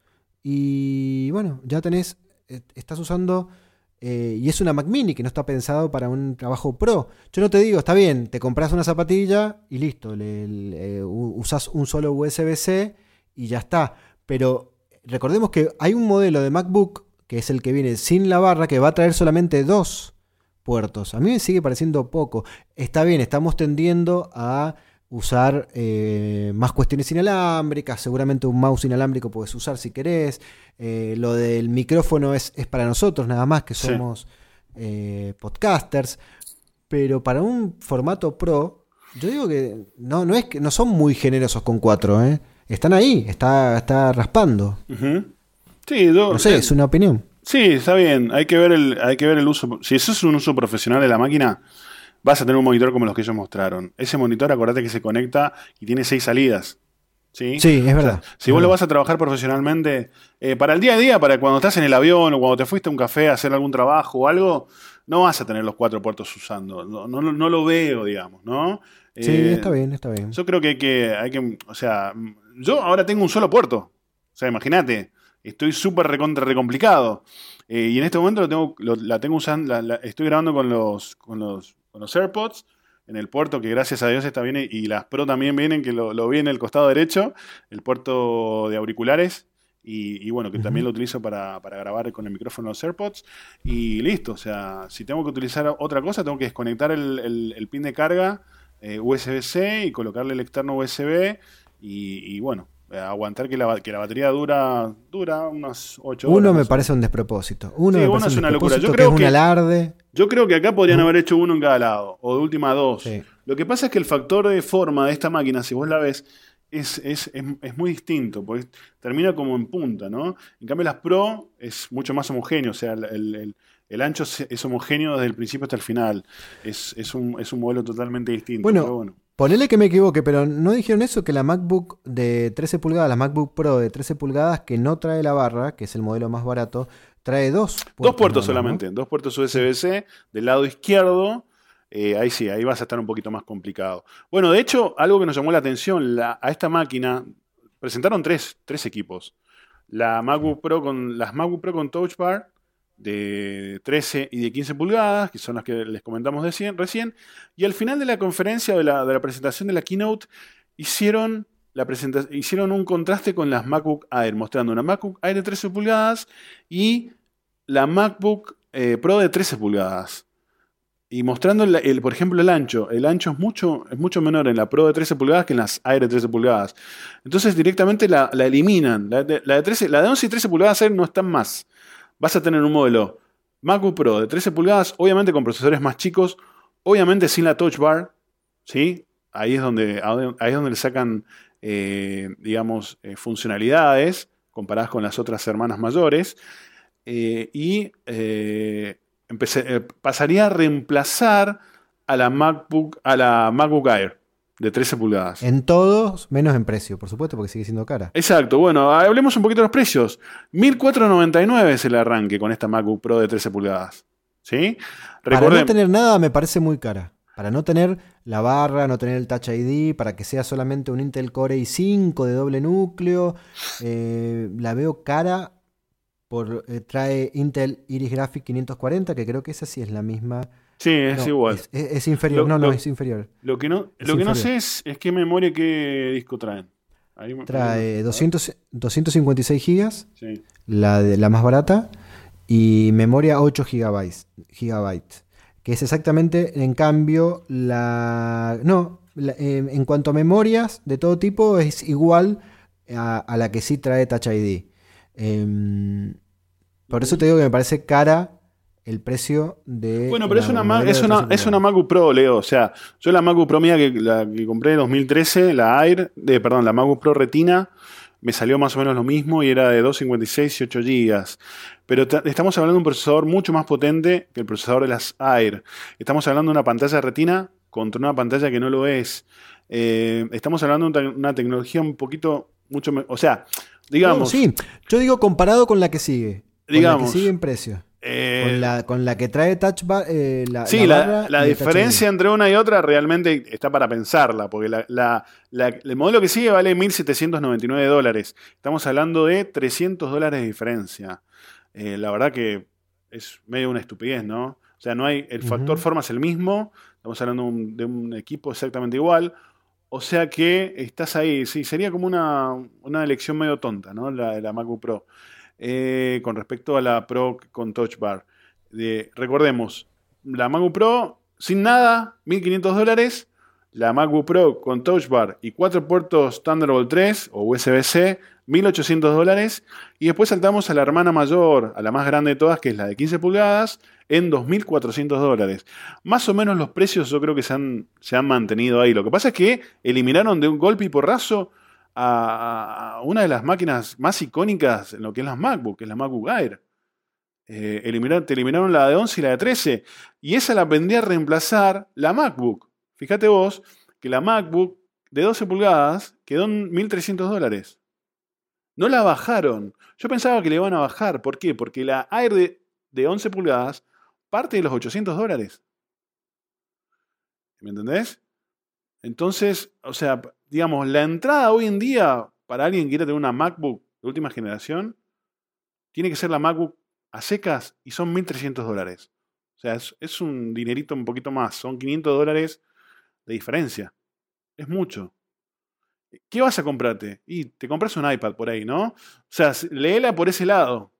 y bueno, ya tenés, eh, estás usando... Eh, y es una Mac Mini que no está pensado para un trabajo pro. Yo no te digo, está bien, te compras una zapatilla y listo, le, le, eh, usás un solo U S B C y ya está. Pero recordemos que hay un modelo de MacBook, que es el que viene sin la barra, que va a traer solamente dos puertos. A mí me sigue pareciendo poco. Está bien, estamos tendiendo a usar eh, más cuestiones inalámbricas, seguramente un mouse inalámbrico puedes usar si querés, eh, lo del micrófono es, es para nosotros nada más que somos sí. eh, podcasters, pero para un formato pro, yo digo que no, no es que no son muy generosos con cuatro, ¿eh? Están ahí, está, está raspando.
Uh-huh. Sí, yo,
no sé,
eh,
es una opinión.
Sí, está bien, hay que ver el, hay que ver el uso. Si eso es un uso profesional de la máquina, vas a tener un monitor como los que ellos mostraron. Ese monitor, acordate que se conecta y tiene seis salidas. Sí,
sí es verdad.
O sea, si vos
verdad.
lo vas a trabajar profesionalmente, eh, para el día a día, para cuando estás en el avión o cuando te fuiste a un café a hacer algún trabajo o algo, no vas a tener los cuatro puertos usando. No, no, no lo veo, digamos, ¿no?
Sí,
eh,
está bien, está bien.
Yo creo que hay que, hay que, o sea, yo ahora tengo un solo puerto. O sea, imagínate, estoy súper recontra recomplicado. Eh, y en este momento lo tengo, lo, la tengo usando, la, la, estoy grabando con los, con los, con los AirPods en el puerto, que gracias a Dios está bien, y las Pro también vienen, que lo, lo vi en el costado derecho, el puerto de auriculares, y, y bueno, que uh-huh. también lo utilizo para, para grabar con el micrófono de los AirPods, y listo. O sea, si tengo que utilizar otra cosa, tengo que desconectar el, el, el pin de carga eh, U S B C y colocarle el externo U S B, y, y bueno, aguantar que la, que la batería dura dura unas ocho horas.
Uno me parece un despropósito. Uno
sí,
me
uno
parece
es
un
una locura. Yo
que
creo
es un
que,
alarde.
Yo creo que acá podrían uh-huh. haber hecho uno en cada lado, o de última dos.
Sí.
Lo que pasa es que el factor de forma de esta máquina, si vos la ves, es, es, es, es muy distinto, porque termina como en punta, ¿no? En cambio las Pro es mucho más homogéneo, o sea, el, el, el ancho es homogéneo desde el principio hasta el final. Es, es, un, es un modelo totalmente distinto.
Bueno,
pero bueno.
Ponele que me equivoque, pero ¿no dijeron eso? Que la MacBook de trece pulgadas, la MacBook Pro de trece pulgadas, que no trae la barra, que es el modelo más barato, trae dos puertos.
Dos puertos
¿no?
solamente, ¿no? Dos puertos U S B C del lado izquierdo. Eh, ahí sí, ahí vas a estar un poquito más complicado. Bueno, de hecho, algo que nos llamó la atención, la, a esta máquina, presentaron tres, tres equipos. La MacBook Pro con, las MacBook Pro con Touch Bar, de trece y de quince pulgadas, que son las que les comentamos de cien, recién, y al final de la conferencia, de la, de la presentación de la keynote, hicieron, la presenta- hicieron un contraste con las MacBook Air, mostrando una MacBook Air de trece pulgadas y la MacBook eh, Pro de trece pulgadas. Y mostrando, el, el, por ejemplo, el ancho. El ancho es mucho, es mucho menor en la Pro de trece pulgadas que en las Air de trece pulgadas. Entonces directamente la, la eliminan. La de, la, de trece, la de once y trece pulgadas Air no están más. Vas a tener un modelo MacBook Pro de trece pulgadas, obviamente con procesadores más chicos, obviamente sin la Touch Bar, ¿sí? Ahí es donde, ahí es donde le sacan, eh, digamos, eh, funcionalidades comparadas con las otras hermanas mayores. Eh, y eh, empecé, eh, pasaría a reemplazar a la MacBook, a la MacBook Air de trece pulgadas.
En todos, menos en precio, por supuesto, porque sigue siendo cara.
Exacto. Bueno, hablemos un poquito de los precios. mil cuatrocientos noventa y nueve es el arranque con esta MacBook Pro de trece pulgadas. ¿Sí?
Recordem- para no tener nada me parece muy cara. Para no tener la barra, no tener el Touch I D, para que sea solamente un Intel Core i cinco de doble núcleo, eh, la veo cara. Por, eh, trae Intel Iris Graphics quinientos cuarenta, que creo que esa sí es la misma.
Sí, es
no,
igual.
Es, es, es inferior.
Lo,
no, no,
lo,
es inferior.
Lo que no,
es
lo que
inferior.
no sé es, es qué memoria y qué disco traen. Ahí,
trae
ahí,
doscientos, doscientos cincuenta y seis gigas,
sí.
la, de, la más barata, y memoria ocho gigabytes, gigabytes, que es exactamente, en cambio, la... No, la, eh, en cuanto a memorias de todo tipo, es igual a, a la que sí trae Touch I D. Eh, por eso te digo que me parece cara el precio de...
Bueno, pero es una, Mac, es, una, es una MacBook Pro, Leo. O sea, yo la MacBook Pro mía que, la que compré en dos mil trece, la Air, de, perdón, la MacBook Pro Retina, me salió más o menos lo mismo y era de doscientos cincuenta y seis y ocho gigas. Pero t- estamos hablando de un procesador mucho más potente que el procesador de las Air. Estamos hablando de una pantalla retina contra una pantalla que no lo es. Eh, estamos hablando de una, una tecnología un poquito, mucho me- o sea, digamos...
No, sí, yo digo comparado con la que sigue. Con
Digamos,
la que sigue en precio.
eh,
Con la, con la que trae Touch Bar, eh, la,
Sí,
la,
la,
barra
la
y el Touch
diferencia
I D.
entre una y otra realmente está para pensarla, porque la, la- la- el modelo que sigue vale mil setecientos noventa y nueve dólares. Estamos hablando de trescientos dólares de diferencia. Eh, la verdad que es medio una estupidez, ¿no? O sea, no hay, el factor
Ujú.
forma es el mismo, estamos hablando de un, de un equipo exactamente igual, o sea que estás ahí, sí, sería como una, una elección medio tonta, ¿no? La de la MacBook Pro. Eh, con respecto a la Pro con Touch Bar. De, recordemos, la MacBook Pro sin nada, mil quinientos dólares. La MacBook Pro con Touch Bar y cuatro puertos Thunderbolt tres o U S B C, mil ochocientos dólares. Y después saltamos a la hermana mayor, a la más grande de todas, que es la de quince pulgadas, en dos mil cuatrocientos dólares. Más o menos los precios yo creo que se han, se han mantenido ahí. Lo que pasa es que eliminaron de un golpe y porrazo a, a una de las máquinas más icónicas en lo que es las MacBook, que es la MacBook Air. Eh, eliminar, te eliminaron la de once y la de trece. Y esa la vendría a reemplazar la MacBook. Fíjate vos que la MacBook de doce pulgadas quedó en mil trescientos dólares. No la bajaron. Yo pensaba que le iban a bajar. ¿Por qué? Porque la Air de, de once pulgadas parte de los ochocientos dólares. ¿Me entendés? Entonces, o sea, digamos, la entrada hoy en día para alguien que quiera tener una MacBook de última generación tiene que ser la MacBook a secas y son mil trescientos dólares. O sea, es, es un dinerito un poquito más. Son quinientos dólares de diferencia. Es mucho. ¿Qué vas a comprarte? Y te compras un iPad por ahí, ¿no? O sea, léela por ese lado.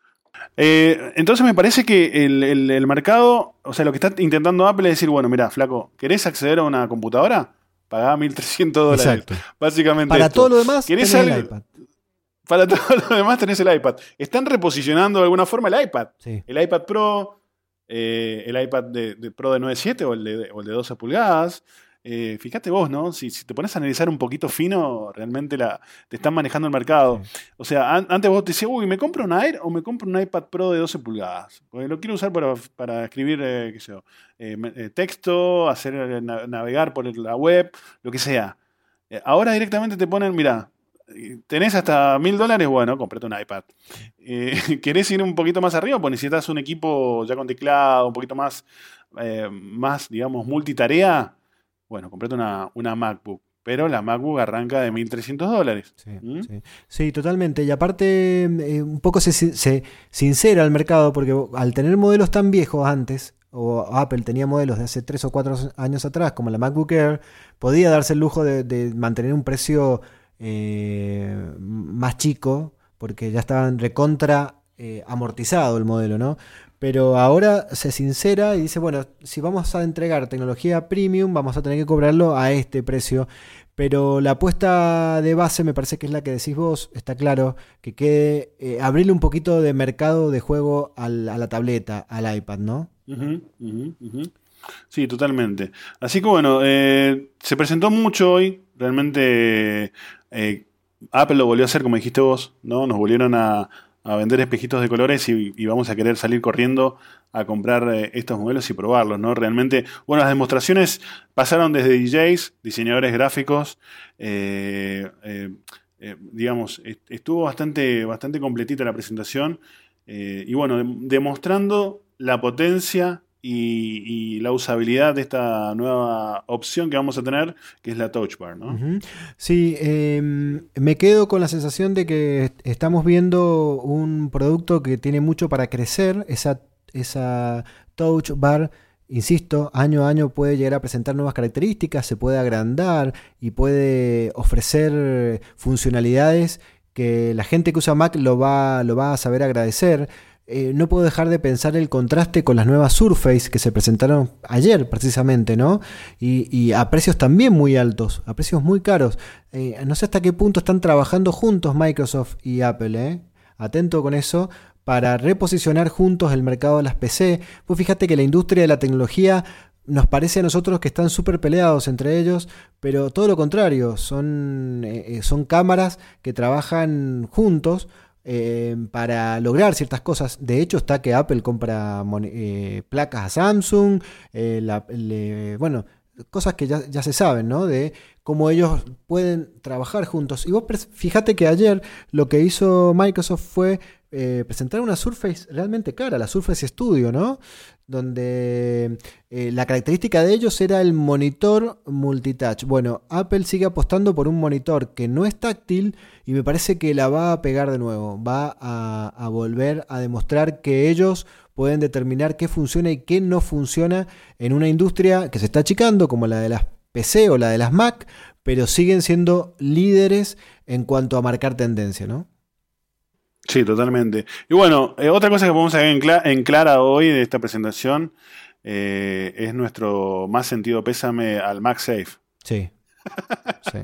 Eh, entonces me parece que el, el, el mercado, o sea, lo que está intentando Apple es decir, bueno, mira, flaco, ¿querés acceder a una computadora? Pagá mil trescientos dólares.
Exacto.
Básicamente
Para
esto.
todo lo demás,
¿Querés
tenés
algo?
el iPad.
Para todo lo demás tenés el iPad. Están reposicionando de alguna forma el iPad.
Sí.
El iPad Pro, eh, el iPad de, de Pro de nueve punto siete o el de, o el de doce pulgadas. Eh, fíjate vos, ¿no? Si, si te pones a analizar un poquito fino, realmente la, te están manejando el mercado.
Sí.
O sea, an, antes vos te decías, uy, ¿me compro un Air o me compro un iPad Pro de doce pulgadas? Porque lo quiero usar para, para escribir, eh, qué sé yo, eh, eh, texto, hacer eh, navegar por la web, lo que sea. Eh, ahora directamente te ponen, mira, tenés hasta mil dólares, bueno, comprate un iPad. Eh, ¿Querés ir un poquito más arriba? Pues necesitas un equipo ya con teclado, un poquito más, eh, más digamos, multitarea. Bueno, comprate una, una MacBook. Pero la MacBook arranca de mil trescientos dólares.
Sí,
¿Mm?
sí. Sí, totalmente. Y aparte, eh, un poco se, se sincera el mercado, porque al tener modelos tan viejos antes, o Apple tenía modelos de hace tres o cuatro años atrás, como la MacBook Air, podía darse el lujo de, de mantener un precio eh, más chico, porque ya estaban recontra eh, amortizado el modelo, ¿no? Pero ahora se sincera y dice, bueno, si vamos a entregar tecnología premium, vamos a tener que cobrarlo a este precio. Pero la apuesta de base me parece que es la que decís vos, está claro, que quede eh, abrirle un poquito de mercado de juego al, a la tableta, al iPad, ¿no?
Uh-huh, uh-huh, uh-huh. Sí, totalmente. Así que bueno, eh, se presentó mucho hoy. Realmente eh, Apple lo volvió a hacer, como dijiste vos, ¿no? Nos volvieron a, a vender espejitos de colores y, y vamos a querer salir corriendo a comprar eh, estos modelos y probarlos, ¿no? Realmente, bueno, las demostraciones pasaron desde D Js, diseñadores gráficos, eh, eh, eh, digamos, est- estuvo bastante, bastante completita la presentación eh, y bueno, de- demostrando la potencia y, y la usabilidad de esta nueva opción que vamos a tener, que es la Touch Bar, ¿no?
Ujú. Sí, eh, me quedo con la sensación de que est- estamos viendo un producto que tiene mucho para crecer. Esa, esa Touch Bar, insisto, año a año puede llegar a presentar nuevas características, se puede agrandar y puede ofrecer funcionalidades que la gente que usa Mac lo va, lo va a saber agradecer. Eh, no puedo dejar de pensar el contraste con las nuevas Surface que se presentaron ayer precisamente, ¿no? Y, y a precios también muy altos, a precios muy caros. Eh, no sé hasta qué punto están trabajando juntos Microsoft y Apple, ¿eh? Atento con eso, para reposicionar juntos el mercado de las P C. Pues fíjate que la industria de la tecnología nos parece a nosotros que están súper peleados entre ellos, pero todo lo contrario, son, eh, son cámaras que trabajan juntos eh, para lograr ciertas cosas. De hecho, está que Apple compra eh, placas a Samsung, eh, la, le, bueno, cosas que ya, ya se saben, ¿no? De cómo ellos pueden trabajar juntos. Y vos fíjate que ayer lo que hizo Microsoft fue eh, presentar una Surface realmente cara, la Surface Studio, ¿no? Donde eh, la característica de ellos era el monitor multitouch. Bueno, Apple sigue apostando por un monitor que no es táctil y me parece que la va a pegar de nuevo. Va a, a volver a demostrar que ellos pueden determinar qué funciona y qué no funciona en una industria que se está achicando, como la de las P C o la de las Mac, pero siguen siendo líderes en cuanto a marcar tendencia, ¿no?
Sí, totalmente. Y bueno, eh, otra cosa que podemos sacar en, cl- en clara hoy de esta presentación eh, es nuestro más sentido pésame al MagSafe.
Sí. Sí.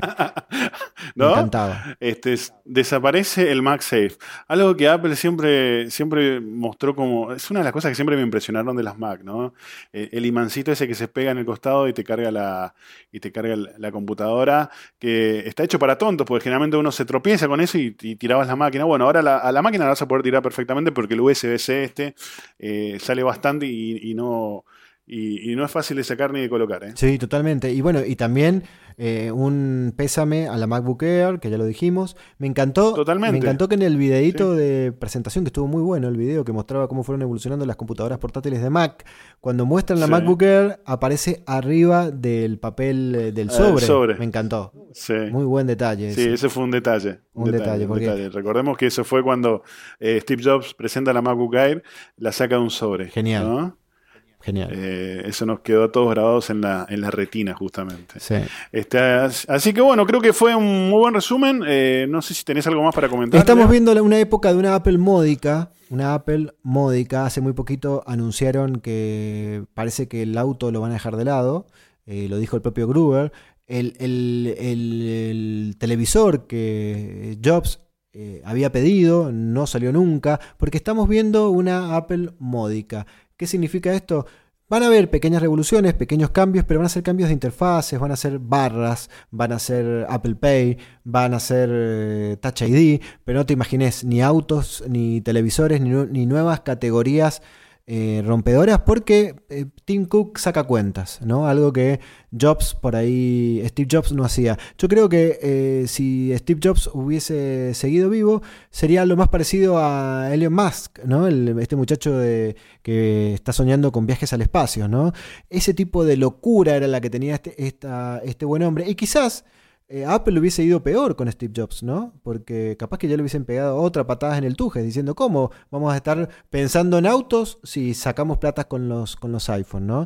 ¿No?
Encantado.
Este, desaparece el MagSafe. Algo que Apple siempre, siempre mostró como... Es una de las cosas que siempre me impresionaron de las Mac, ¿no? El, el imancito ese que se pega en el costado y te carga la, y te carga la computadora, que está hecho para tontos, porque generalmente uno se tropieza con eso y, y tirabas la máquina. Bueno, ahora la, a la máquina la vas a poder tirar perfectamente porque el U S B-C este eh, sale bastante y, y no... Y, y no es fácil de sacar ni de colocar, ¿eh?
Sí, totalmente. Y bueno, y también eh, un pésame a la MacBook Air, que ya lo dijimos. Me encantó,
Totalmente.
Me encantó que en el videíto sí. de presentación, que estuvo muy bueno el video, que mostraba cómo fueron evolucionando las computadoras portátiles de Mac, cuando muestran la sí. MacBook Air, aparece arriba del papel eh, del sobre.
El sobre.
Me encantó.
Sí.
Muy buen detalle.
Sí, ese, ese fue un detalle.
Un, un detalle,
detalle,
porque...
un detalle. Recordemos que eso fue cuando eh, Steve Jobs presenta la MacBook Air, la saca de un sobre.
Genial.
¿no?
Genial.
Eh, eso nos quedó a todos grabados en la, en la retina, justamente.
Sí.
Este, así que bueno, creo que fue un muy buen resumen. Eh, no sé si tenés algo más para comentar.
Estamos
Leo.
viendo una época de una Apple módica. Una Apple módica. Hace muy poquito anunciaron que parece que el auto lo van a dejar de lado. Eh, lo dijo el propio Gruber. El, el, el, el televisor que Jobs eh, había pedido no salió nunca. Porque estamos viendo una Apple módica. ¿Qué significa esto? Van a haber pequeñas revoluciones, pequeños cambios, pero van a ser cambios de interfaces, van a ser barras, van a ser Apple Pay, van a ser eh, Touch I D, pero no te imagines ni autos, ni televisores, ni, ni nuevas categorías eh, rompedoras, porque eh, Tim Cook saca cuentas, ¿no? Algo que Jobs por ahí, Steve Jobs no hacía. Yo creo que eh, si Steve Jobs hubiese seguido vivo, sería lo más parecido a Elon Musk, ¿no? El, este muchacho de, que está soñando con viajes al espacio, ¿no? Ese tipo de locura era la que tenía este, esta, este buen hombre. Y quizás eh, Apple hubiese ido peor con Steve Jobs, ¿no? Porque capaz que ya le hubiesen pegado otra patada en el tuje, diciendo, ¿cómo vamos a estar pensando en autos si sacamos platas con los, con los iPhone, ¿no?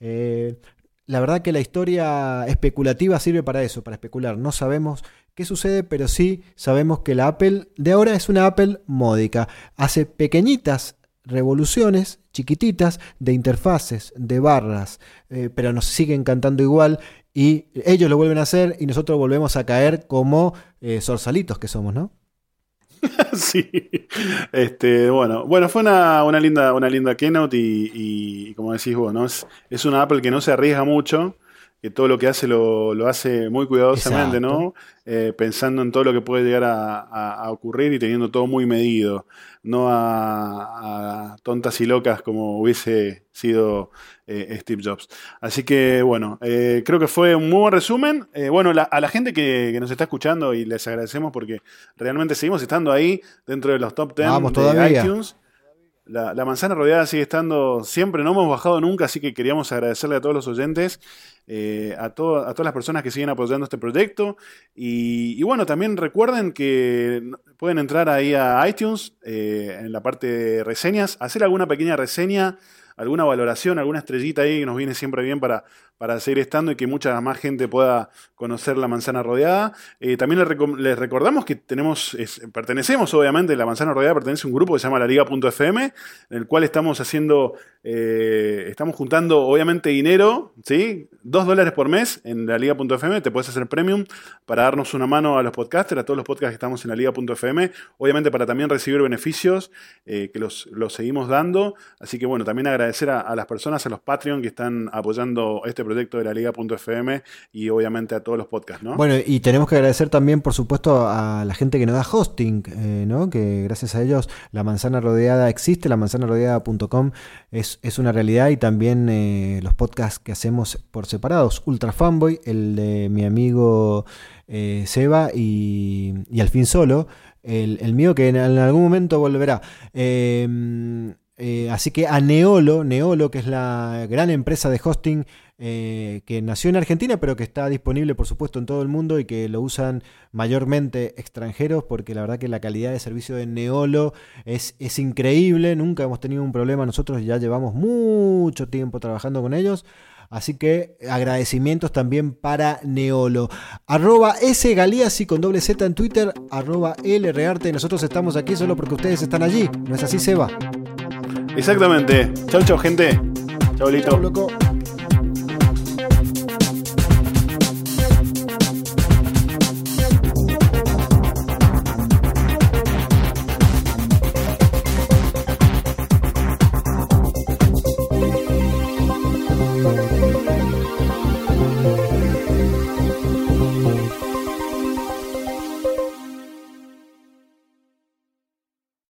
Eh, La verdad que la historia especulativa sirve para eso, para especular. No sabemos qué sucede, pero sí sabemos que la Apple de ahora es una Apple módica. Hace pequeñitas revoluciones, chiquititas, de interfaces, de barras, eh, pero nos siguen cantando igual y ellos lo vuelven a hacer y nosotros volvemos a caer como eh, zorzalitos que somos, ¿no?
Sí, este, bueno, bueno, fue una, una linda, una linda keynote y, y, y como decís vos, ¿no? Es, es una Apple que no se arriesga mucho, que todo lo que hace lo, lo hace muy cuidadosamente,
Exacto.
¿no? Eh, pensando en todo lo que puede llegar a, a, a ocurrir y teniendo todo muy medido, no a, a tontas y locas como hubiese sido eh, Steve Jobs. Así que bueno, eh, creo que fue un muy buen resumen. Eh, bueno, la, a la gente que, que nos está escuchando y les agradecemos porque realmente seguimos estando ahí dentro de los top diez
Vamos,
de
todavía.
iTunes. La, la manzana rodeada sigue estando siempre, no hemos bajado nunca, así que queríamos agradecerle a todos los oyentes, eh, a, to- a todas las personas que siguen apoyando este proyecto. Y, y bueno, también recuerden que pueden entrar ahí a iTunes, eh, en la parte de reseñas, hacer alguna pequeña reseña, alguna valoración, alguna estrellita ahí que nos viene siempre bien para, para seguir estando y que mucha más gente pueda conocer la manzana rodeada. Eh, también les, recom- les recordamos que tenemos, es, pertenecemos obviamente, la manzana rodeada pertenece a un grupo que se llama la liga punto f m, en el cual estamos haciendo, eh, estamos juntando obviamente dinero, ¿sí? Dos dólares por mes en la liga punto f m, te puedes hacer premium para darnos una mano a los podcasters, a todos los podcasts que estamos en la liga punto f m, obviamente para también recibir beneficios, eh, que los, los seguimos dando, así que bueno, también agradecemos agradecer a, a las personas, a los Patreon que están apoyando este proyecto de la liga punto f m y obviamente a todos los podcasts, ¿no?
Bueno, y tenemos que agradecer también, por supuesto, a la gente que nos da hosting, eh, ¿no? Que gracias a ellos la manzana rodeada existe, la manzana rodeada punto com es, es una realidad, y también eh, los podcasts que hacemos por separados, Ultra Fanboy, el de mi amigo eh, Seba y, y Al fin Solo, el, el mío que en, en algún momento volverá. Eh, eh, así que a Neolo, Neolo, que es la gran empresa de hosting eh, que nació en Argentina, pero que está disponible, por supuesto, en todo el mundo y que lo usan mayormente extranjeros, porque la verdad que la calidad de servicio de Neolo es, es increíble. Nunca hemos tenido un problema, nosotros ya llevamos mucho tiempo trabajando con ellos. Así que agradecimientos también para Neolo. Arroba S Galeazzi con doble Z en Twitter, arroba L Rearte. Nosotros estamos aquí solo porque ustedes están allí. ¿No es así, Seba?
Exactamente. Chau, chau, gente. Chau, Lito.
Chau, loco.